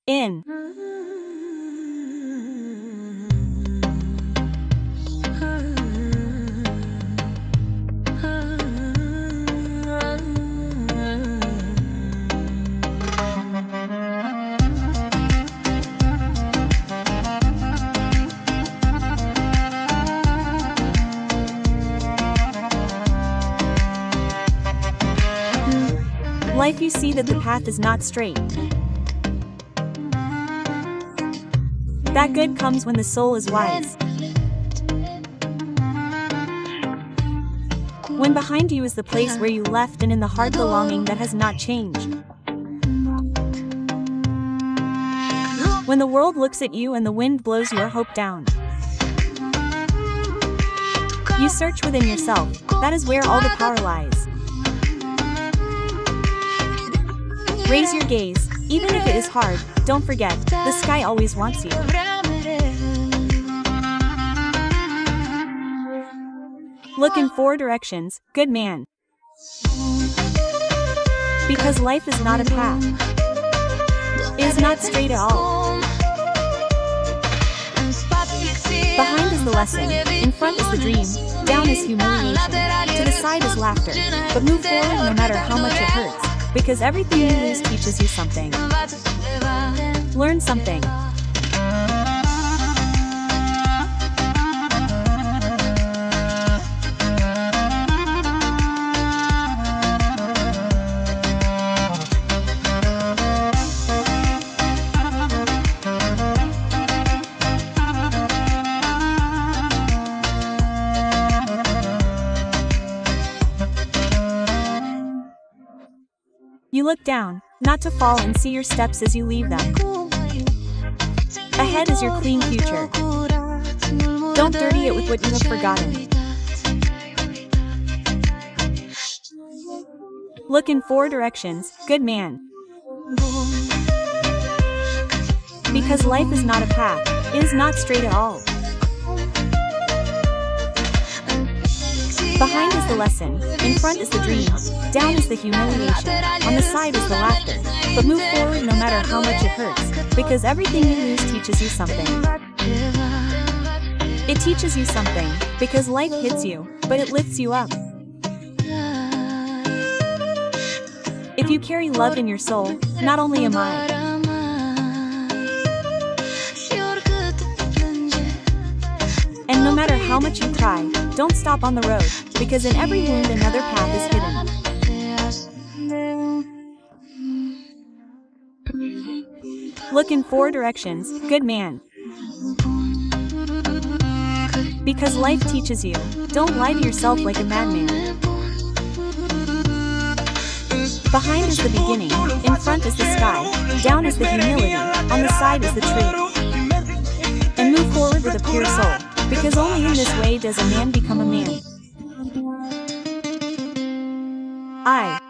In. Life, you see that the path is not straight. That good comes when the soul is wise. When behind you is the place where you left, and in the heart the longing that has not changed. When the world looks at you and the wind blows your hope down. You search within yourself, that is where all the power lies. Raise your gaze, even if it is hard, don't forget, the sky always wants you. Look in 4 directions, good man. Because life is not a path. It is not straight at all. Behind is the lesson, in front is the dream, down is humiliation, to the side is laughter, but move forward no matter how much it hurts. Because everything you lose teaches you something. Learn something. You look down, not to fall, and see your steps as you leave them. Ahead is your clean future. Don't dirty it with what you have forgotten. Look in 4 directions, good man. Because life is not a path, it is not straight at all. Behind is the lesson, in front is the dream, down is the humiliation, on the side is the laughter, but move forward no matter how much it hurts, because everything you lose teaches you something. It teaches you something, because life hits you, but it lifts you up. If you carry love in your soul, not only am I. And no matter how much you cry, don't stop on the road, because in every wound another path is hidden. Look in 4 directions, good man. Because life teaches you, don't lie to yourself like a madman. Behind is the beginning, in front is the sky, down is the humility, on the side is the truth. And move forward with a pure soul. Because only in this way does a man become a man. I